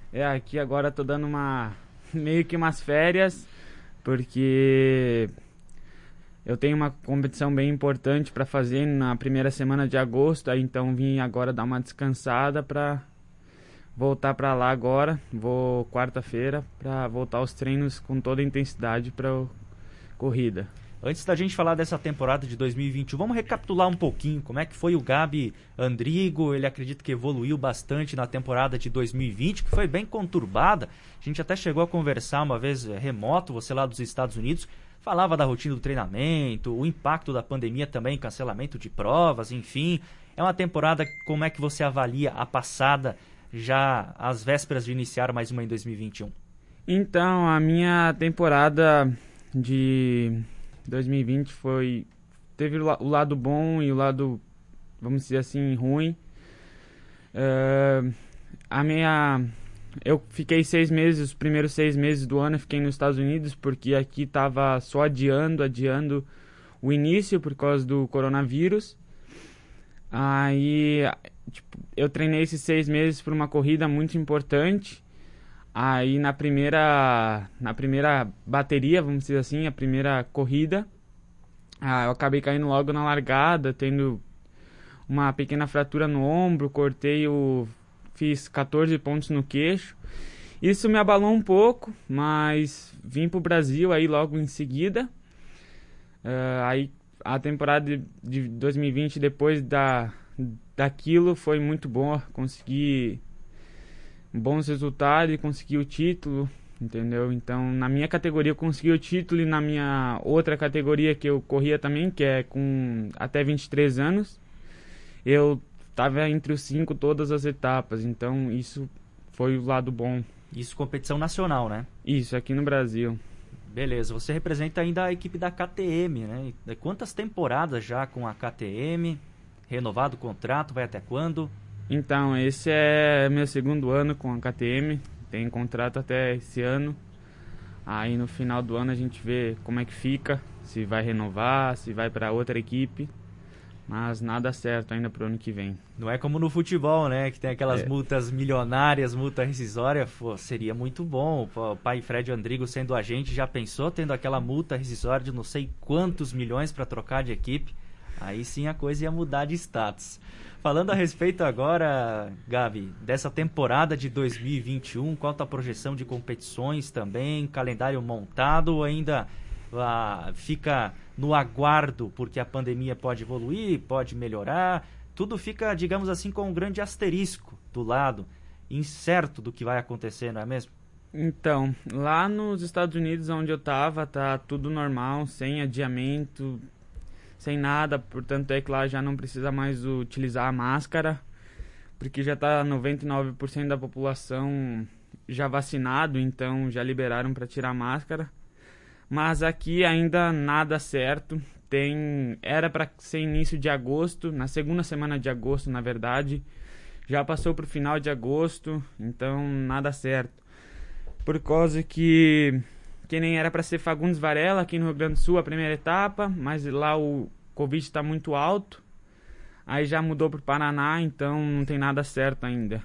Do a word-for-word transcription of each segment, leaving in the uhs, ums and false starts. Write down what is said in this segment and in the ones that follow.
É, aqui agora tô dando uma meio que umas férias, porque eu tenho uma competição bem importante para fazer na primeira semana de agosto, aí então vim agora dar uma descansada para voltar para lá agora. Vou quarta-feira para voltar aos treinos com toda a intensidade para corrida. Antes da gente falar dessa temporada de dois mil e vinte e um, vamos recapitular um pouquinho como é que foi o Gabi Andrigo. Ele acredita que evoluiu bastante na temporada de dois mil e vinte, que foi bem conturbada. A gente até chegou a conversar uma vez remoto, você lá dos Estados Unidos, falava da rotina do treinamento, o impacto da pandemia também, cancelamento de provas, enfim. É uma temporada, como é que você avalia a passada, já às vésperas de iniciar mais uma em dois mil e vinte e um? Então, a minha temporada de dois mil e vinte foi teve o lado bom e o lado, vamos dizer assim, ruim. Uh, a minha eu fiquei seis meses, os primeiros seis meses do ano eu fiquei nos Estados Unidos, porque aqui tava só adiando, adiando o início por causa do coronavírus. Aí, tipo, eu treinei esses seis meses por uma corrida muito importante. Aí na primeira, na primeira bateria, vamos dizer assim, a primeira corrida, ah, eu acabei caindo logo na largada, tendo uma pequena fratura no ombro, cortei o... fiz catorze pontos no queixo. Isso me abalou um pouco, mas vim pro Brasil aí logo em seguida. Uh, aí a temporada de, de dois mil e vinte, depois da, daquilo, foi muito boa, consegui bons resultados e consegui o título, entendeu? Então, na minha categoria eu consegui o título, e na minha outra categoria que eu corria também, que é com até vinte e três anos, eu estava entre os cinco todas as etapas, então isso foi o lado bom. Isso, competição nacional, né? Isso, aqui no Brasil. Beleza, você representa ainda a equipe da K T M, né? Quantas temporadas já com a K T M? Renovado o contrato, vai até quando? Então, esse é meu segundo ano com a K T M, tem contrato até esse ano. Aí no final do ano a gente vê como é que fica, se vai renovar, se vai para outra equipe. Mas nada certo ainda pro ano que vem. Não é como no futebol, né? Que tem aquelas é. multas milionárias, multa rescisória. Pô, seria muito bom. O pai Fred Andrigo sendo agente, já pensou tendo aquela multa rescisória de não sei quantos milhões para trocar de equipe? Aí sim a coisa ia mudar de status. Falando a respeito agora, Gabi, dessa temporada de dois mil e vinte e um, qual a projeção de competições também? Calendário montado ou ainda ah, fica no aguardo, porque a pandemia pode evoluir, pode melhorar? Tudo fica, digamos assim, com um grande asterisco do lado, incerto do que vai acontecer, não é mesmo? Então, lá nos Estados Unidos, onde eu tava, tá tudo normal, sem adiamento, sem nada, portanto é que lá já não precisa mais utilizar a máscara, porque já tá noventa e nove por cento da população já vacinado, então já liberaram para tirar a máscara. Mas aqui ainda nada certo. Tem era para ser início de agosto, na segunda semana de agosto, na verdade. Já passou pro final de agosto, então nada certo. Por causa que que nem era para ser Fagundes Varela aqui no Rio Grande do Sul, a primeira etapa, mas lá o Covid está muito alto. Aí já mudou pro Paraná, então não tem nada certo ainda.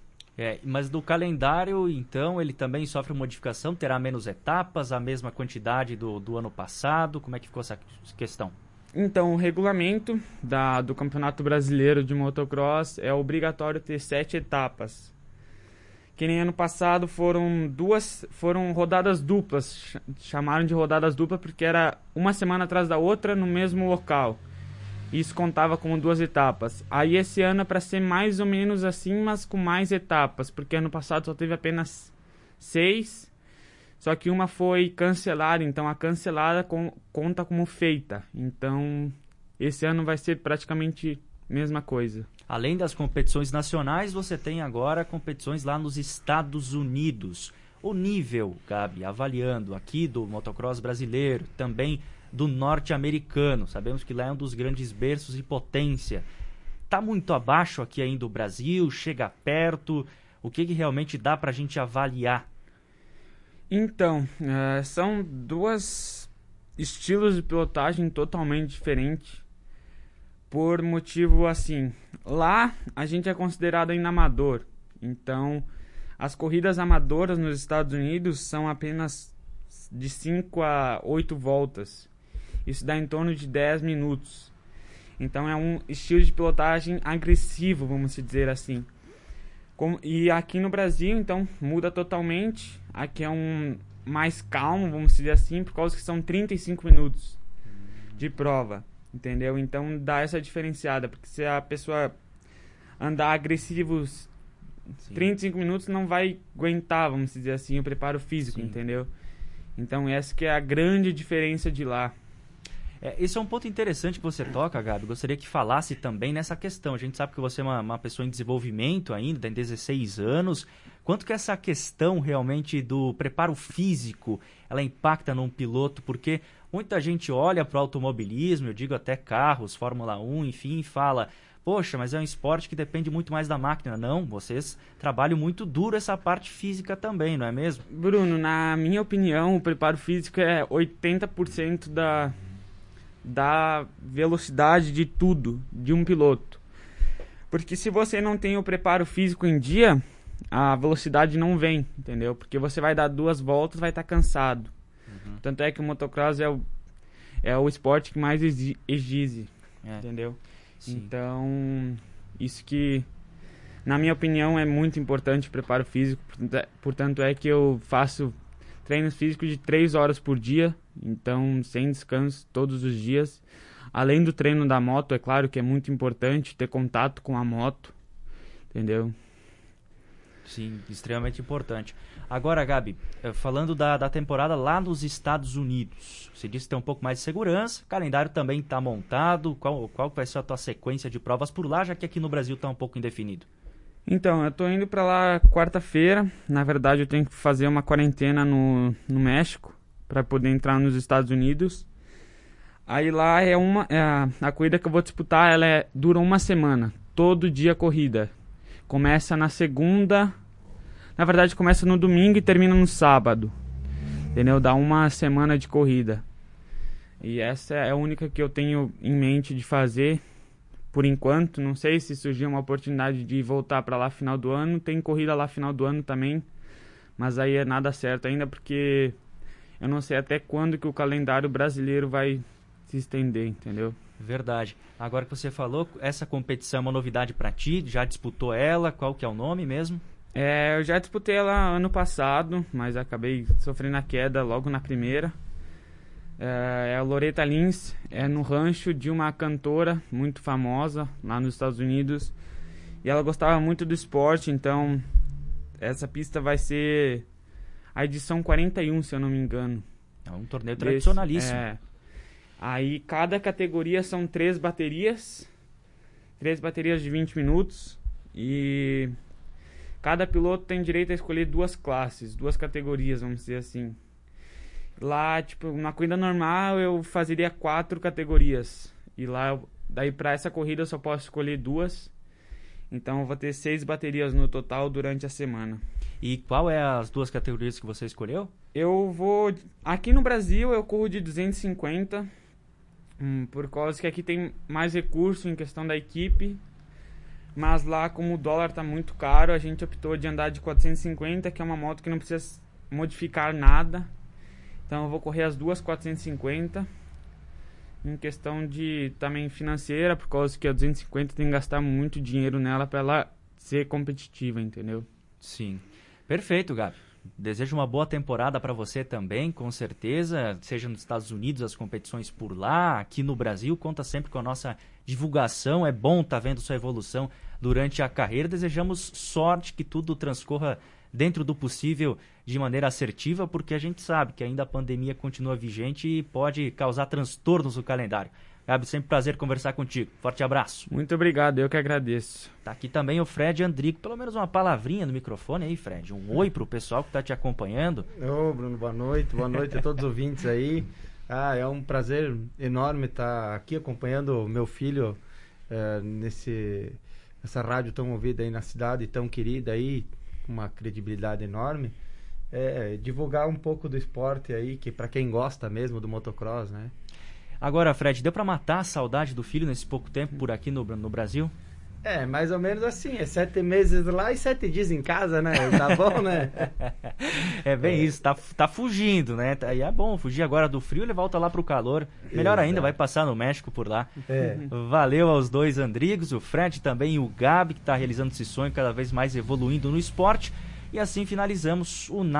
É, mas do calendário, então, ele também sofre modificação? Terá menos etapas, a mesma quantidade do, do ano passado? Como é que ficou essa questão? Então, o regulamento da, do Campeonato Brasileiro de Motocross é obrigatório ter sete etapas. Que nem ano passado foram duas, foram rodadas duplas, chamaram de rodadas duplas porque era uma semana atrás da outra no mesmo local. Isso contava como duas etapas. Aí esse ano é para ser mais ou menos assim, mas com mais etapas, porque ano passado só teve apenas seis, só que uma foi cancelada, então a cancelada com, conta como feita. Então esse ano vai ser praticamente a mesma coisa. Além das competições nacionais, você tem agora competições lá nos Estados Unidos. O nível, Gabi, avaliando aqui do motocross brasileiro, também do norte-americano, sabemos que lá é um dos grandes berços e potência. Está muito abaixo aqui ainda o Brasil, chega perto, o que, que realmente dá para a gente avaliar? Então, uh, são dois estilos de pilotagem totalmente diferentes, por motivo assim, lá a gente é considerado ainda amador, então as corridas amadoras nos Estados Unidos são apenas de cinco a oito voltas. Isso dá em torno de dez minutos. Então é um estilo de pilotagem agressivo, vamos dizer assim. Como, e aqui no Brasil, então, muda totalmente. Aqui é um mais calmo, vamos dizer assim, por causa que são trinta e cinco minutos de prova, entendeu? Então dá essa diferenciada, porque se a pessoa andar agressivos Sim. trinta e cinco minutos, não vai aguentar, vamos dizer assim, o preparo físico, Sim. entendeu? Então essa que é a grande diferença de lá. É, esse é um ponto interessante que você toca, Gabi. Gostaria que falasse também nessa questão. A gente sabe que você é uma, uma pessoa em desenvolvimento ainda, tem dezesseis anos. Quanto que essa questão realmente do preparo físico, ela impacta num piloto? Porque muita gente olha para o automobilismo, eu digo até carros, Fórmula um, enfim, e fala... Poxa, mas é um esporte que depende muito mais da máquina. Não, vocês trabalham muito duro essa parte física também, não é mesmo? Bruno, na minha opinião, o preparo físico é oitenta por cento da... da velocidade de tudo, de um piloto. Porque se você não tem o preparo físico em dia, a velocidade não vem, entendeu? Porque você vai dar duas voltas, vai estar cansado. Uhum. Tanto é que o motocross é o, é o esporte que mais exige, é. entendeu? Sim. Então, isso que, na minha opinião, é muito importante o preparo físico. Portanto, é que eu faço treinos físicos de três horas por dia, então sem descanso todos os dias. Além do treino da moto, é claro que é muito importante ter contato com a moto, entendeu? Sim, extremamente importante. Agora, Gabi, falando da, da temporada lá nos Estados Unidos, você disse que tem um pouco mais de segurança, o calendário também está montado, qual, qual vai ser a tua sequência de provas por lá, já que aqui no Brasil está um pouco indefinido? Então, eu tô indo pra lá quarta-feira. Na verdade, eu tenho que fazer uma quarentena no, no México para poder entrar nos Estados Unidos. Aí lá é uma... É a, a corrida que eu vou disputar, ela é, dura uma semana. Todo dia corrida. Começa na segunda... Na verdade, começa no domingo e termina no sábado. Entendeu? Dá uma semana de corrida. E essa é a única que eu tenho em mente de fazer... Por enquanto, não sei se surgir uma oportunidade de voltar para lá final do ano. Tem corrida lá final do ano também, mas aí é nada certo ainda, porque eu não sei até quando que o calendário brasileiro vai se estender, entendeu? Verdade. Agora que você falou, essa competição é uma novidade para ti? Já disputou ela? Qual que é o nome mesmo? É, eu já disputei ela ano passado, mas acabei sofrendo a queda logo na primeira. É a Loretta Lynn, é no rancho de uma cantora muito famosa lá nos Estados Unidos. E ela gostava muito do esporte, então essa pista vai ser a edição quarenta e um, se eu não me engano. É um torneio tradicionalíssimo. É. Aí cada categoria são três baterias, três baterias de vinte minutos. E cada piloto tem direito a escolher duas classes, duas categorias, vamos dizer assim. Lá, tipo, na corrida normal eu fazeria quatro categorias. E lá, eu, daí pra essa corrida eu só posso escolher duas. Então eu vou ter seis baterias no total durante a semana. E qual é as duas categorias que você escolheu? Eu vou... Aqui no Brasil eu corro de duzentos e cinquenta. Hum, por causa que aqui tem mais recurso em questão da equipe. Mas lá, como o dólar tá muito caro, a gente optou de andar de quatrocentos e cinquenta, que é uma moto que não precisa modificar nada. Então eu vou correr as duas quatrocentos e cinquenta. Em questão de também financeira, por causa que a duzentos e cinquenta tem que gastar muito dinheiro nela para ela ser competitiva, entendeu? Sim. Perfeito, Gabi. Desejo uma boa temporada para você também, com certeza. Seja nos Estados Unidos, as competições por lá, aqui no Brasil. Conta sempre com a nossa divulgação. É bom estar vendo sua evolução durante a carreira. Desejamos sorte, que tudo transcorra dentro do possível de maneira assertiva, porque a gente sabe que ainda a pandemia continua vigente e pode causar transtornos no calendário. Gabi, sempre um prazer conversar contigo. Forte abraço. Muito obrigado, eu que agradeço. Tá aqui também o Fred Andrigo. Pelo menos uma palavrinha no microfone aí, Fred. Um oi pro pessoal que tá te acompanhando. Ô, Bruno, boa noite. Boa noite a todos os ouvintes aí. Ah, é um prazer enorme estar aqui acompanhando o meu filho uh, nesse, nessa rádio tão ouvida aí na cidade, tão querida aí, uma credibilidade enorme. É, divulgar um pouco do esporte aí, que para quem gosta mesmo do motocross, né? Agora, Fred, deu para matar a saudade do filho nesse pouco tempo por aqui no, no Brasil? É, mais ou menos assim, é sete meses lá e sete dias em casa, né? Tá bom, né? É bem é. isso, tá, tá fugindo, né? E é bom fugir agora do frio, ele volta lá pro calor. Melhor Exato. ainda, vai passar no México por lá. É. Valeu aos dois Andrigos, o Fred também e o Gabi, que tá realizando esse sonho, cada vez mais evoluindo no esporte. E assim finalizamos o